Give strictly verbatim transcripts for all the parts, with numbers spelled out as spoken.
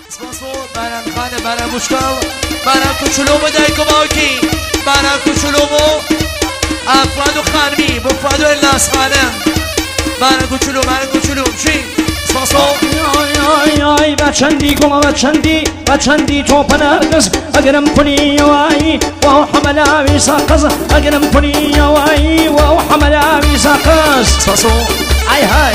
برم خانه برم مشکل برم کوچولومو دایکو باوکی برم کوچولومو افراد و خانمی مفرد و الاس خانم برم کوچولو برم کوچولو چی؟ سپاسو آی آی بچندی گم بچندی بچندی تو پنرگز اگرم کنی وای و حمل ساقز اگرم کنی وای و حمل ساقز سپاسو ای های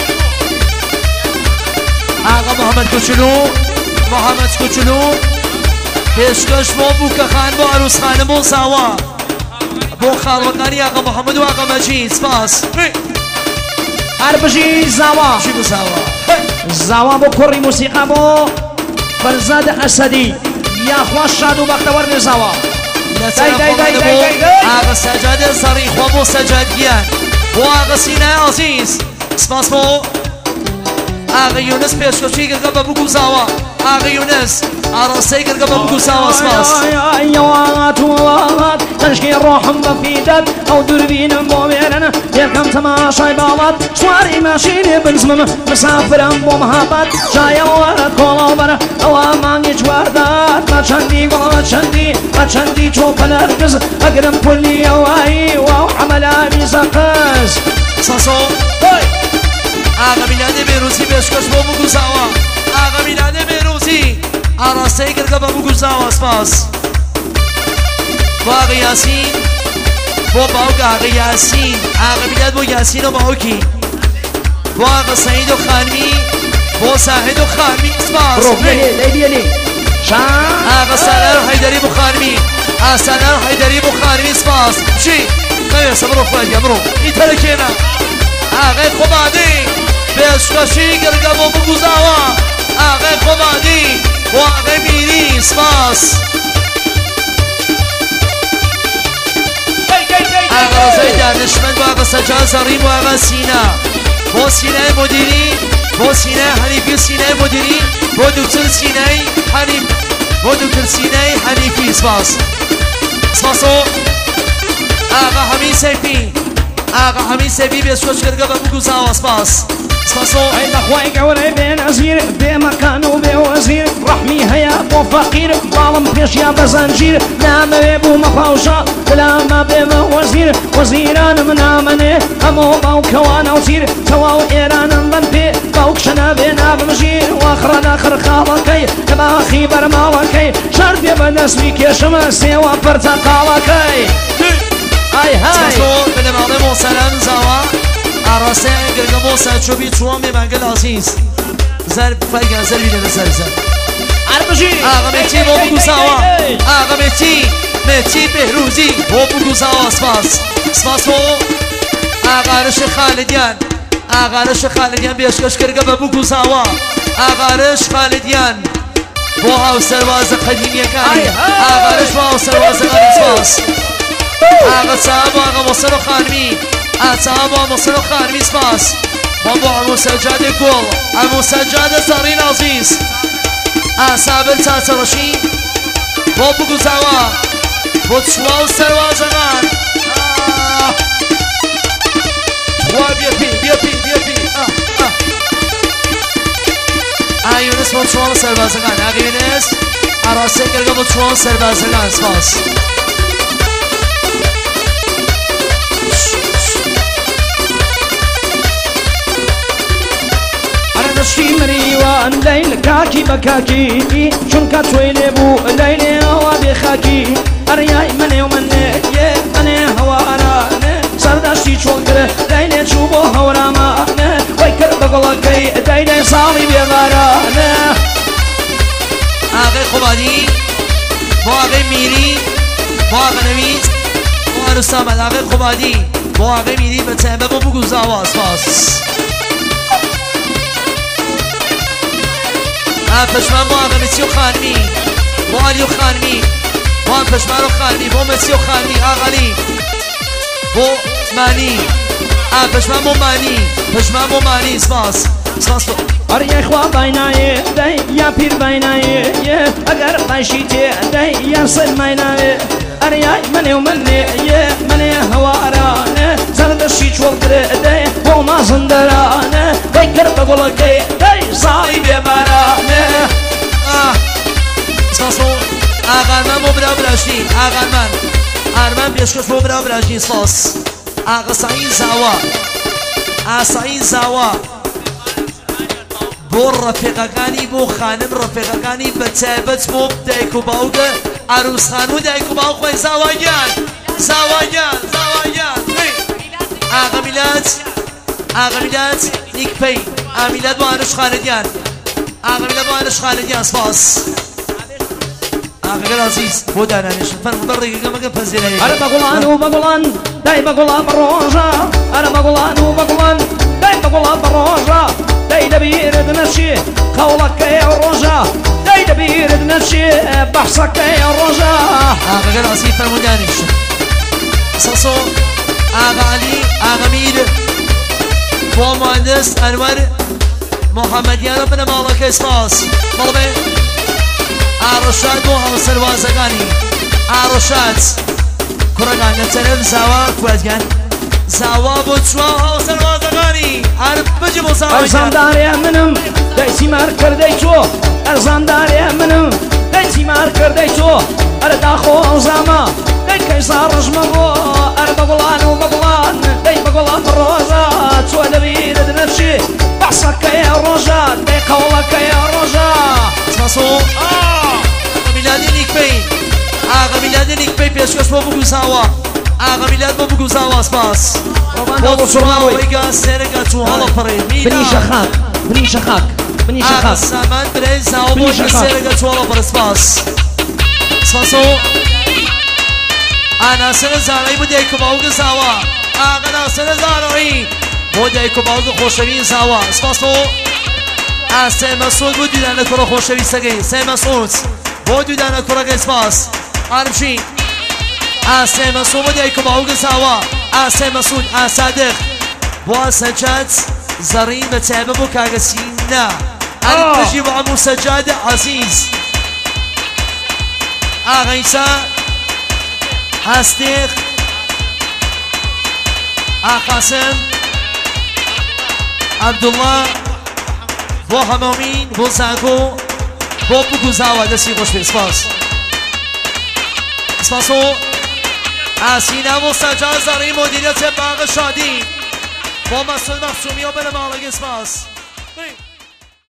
آقا محمد کوچولو محمد کوچولو پیشکش بو بوکا خان بو عروس خانم بو ساوا بو خالقانی آقا محمد و آقا مجید سپاس هر بجی زاوا چی بو ساوا زاوا بو کری موسیقی بو فرزاد اسدی یا خواه شاد و بختور نزاوا دای دای دای دای آقا سجاد سری خواه بو سجاد گیان بو آقا سینه عزیز سپاس بو آقا یونس پیشکشی گرگا بو گوزاوا آقا یونس عروسی گرگا بو گوزاوا سپاس یوات ووات تشکی روحم بفیدت او دوربینم بو بیرن یکم تماشای باوات سواری ماشین بنزمم مسافرم بو محبت جای وارد کولا بر او امانی جواردات ما چندی گل ما چندی ما چندی تو پنرگز اگرم پلی اوایی و عملا بیزقز ساسو آقا میلاده بیروزی پیشکش بو بو گوزاوا آقا میلاده بیروزی عروسی گرگا بو گوزاوا سپاس بو آقا یاسین بو باوک آقا یاسین آقا میلاد بو یاسین و باوکی بو آقا سعید و خانمی بو ساحد و خانمی سپاس لیلی آقا سالار حیدری بو خانمی آقا سالار حیدری بو خانمی سپاس چی؟ نیسا برو خواهدیا برو این ترکینا آقا خوبادی پیشکشی گرگا بو بو گوزاوا آقا خوبادی بو آقا میری سپاس آقا رضای دانشمند و آقا سجاد زرین و آقا سینا با سینه مدیری با سینه حنیفی و سینه مدیری با دکتر سینه حنیف با دکتر سینه حنیفی سپاس سپاسو آقا حمید سیفی آقا حمید سیفی بیشکش کرگا با بگوزاوا سپاس سپاسو ای بخوای گوره بین ازیر به مکان و به وزیر رحمی هیا بو فقیر بالم پیش یا بزنجیر نامه بو مپاوشا بلام به وزیر وزیرانم نامنه همو باو کوانا و تیر تواو ایرانم بن پی باوک شنا به نابمجیر و اخران اخر خالکی کباخی برمالکی شرط بدسمی کشم سیوا پرتقالکی ای های بنمانه موسلم زوا عراسه گرگا موسى چوبی چوان میمنگل عزیز زر فرگن زر بیده بسر زر عربجی آقا متی با بگو سوا آقا متی متی بهروزی با بگو سوا سپاس سپاس با آقا رش خالدیان آقا رش خالدیان بیشکش گرگا با بگو سوا آقا رش خالدیان با هاو سرواز قدیمی کاری آقا رش با هاو سرواز قدیم سپاس آقا صاحب آقا مصر و خانمی صاحب مصر و خانمی سپاس بابا عمو سجاد گل عمو سجاد سرین عزیز صابر تاترشی بابا گوزاوا بوتشوا و سروازگان وا بیا پی بیا پی بیا پی یونس بوتشوا و سروازگان آقا یونس عراسه گرگا بوتشوا و سروازگان سپاس شي مريوان ليل كاكي بكاكي شنكا تويلي بو ليلي هوا بخاكي ارياي مني ومني يه مني هوا انا سرداشي شوكر ليلي شوبو هورا ما ويكر بقلقي دايلي صالي بيغارانا آقای خوبادی با آقای میری با آقای نویز با عروس آمد آقای خوبادی با آقای میری به تنبه با بگوز آواز پاس پشمان با آقا مسی و خانمی با علی و خانمی با پشمان و خانمی با مسی و خانمی آقا علی با مانی پشمان با مانی پشمان با مانی سپاس سپاس با اريا اخوا بيناي داي يا بير بيناي اگر قشيتي داي يا صل ميناي اريا مني ومني يا مني هوارانه زرد الشيش وقر داي وما زندرانه بكر بقولك داي صايب يا برانه گشتی آقا من ارمن پیشکش بو برا براجین سپاس آقا سعید زاوا آقا سعید زاوا بۆ ڕەفیقەکانی بۆ خانم ڕەفیقەکانی بە تایبەت بۆ دایک و باوکە عروسخان و دایک و باوک خۆی زاواگیان زاواگیان زاواگیان ئاغا میلاد ئاغا میلاد نیکپەی ئاغا میلاد بۆ ئانوش خالدیان ئاغا میلاد بۆ ئانوش خالدیان سپاس ئاغا عزیز بۆ دانانێشن فەرمو بە ڕێگەکە مەگە پەنزێرەیە ئەرە بەگوڵان و بەگوڵان دای بەگوڵان بەڕۆژە ئەرە بەگوڵان و بەگوڵان دای بەگوڵان بەڕۆژە دای دەبیرت نەچێ قەوڵەکەی ڕۆژە دای دەبیرت نەچێ بەحسەکەی ڕۆژە ئاغا عزیز فەرمو دانێشن سەسۆ ئاغا عەلی ئاغا میر بۆ مهندس ئەنوەر محەممەدیانە بنە ماڵەکەی سپاس بەڵێ ئاڕۆشات بۆ هاوسەروازەکانی ئاڕۆشات کوڕەکان لەچەرە زاوا کوێتگەن زاوا بۆ چوە هاوسەروازەکانی هەر بجی بۆ زاوا ئەرزاندارێ منم دەیچی مار کردەی تۆ ئەرزاندارێ منم دەیچی مار کردەی تۆ ئەرە داخۆ ئەوزامە دەیکەی ساڕژمە بۆ ئەرە بەگوڵان و بەگوڵان دەی بەگوڵان ڕۆژە چۆ دەبیرت نەچێ بەحسەکەی ڕۆژە دەی قەوڵەکەی ڕۆژە سپاسۆ میلادی نیکپەی ئاغا میلادی نیکپەی پێشکەش بۆ بگو زاوا ئاغا میلاد بۆ بگو زاوا سپاس بۆ چوڕاوەیگا سێرەگە چوو هەڵە پڕێ بنیشە خاک بنیشە خاک بنیشە ئاغا خاک سامان برێ زاوا بۆ سێرەگە چوو هەڵە پڕێ سپاس سپاسۆ ئاناسەرە زارەی بۆ دایک و باوکە زاوا ئاغا ناسەرە زارەی بۆ دایک و باوکە خۆشەوی زاوا سپاسۆ ئاسێ مەسعود بۆ دوودانە کوڕە خۆشەویستەکەی سێ مەسعود بۆ دوودانە کوڕەکەی سپاس ئارمشین ئاسێ مەسعود بۆ دایک و باوکە زاوا ئاسێ مەسعود ئاسادق بۆ سەجاد زەڕین بە تایبەت بۆ کاگەسینە ئەرپژی بۆ عەموو سەجاد عەزیز ئاغا ئیسا هەستێق ئاقاسم عەبدوڵڵا بۆ هەمومین بۆ زاگۆ بۆ بگو زاوا دەستی خۆش پێ سپاس سپاسۆ ئاسینا بۆ سەجاد زەڕین مدیریەتێ باغە شادی بۆ مەسعود مەخسومی و بنە ماڵەکەی سپاس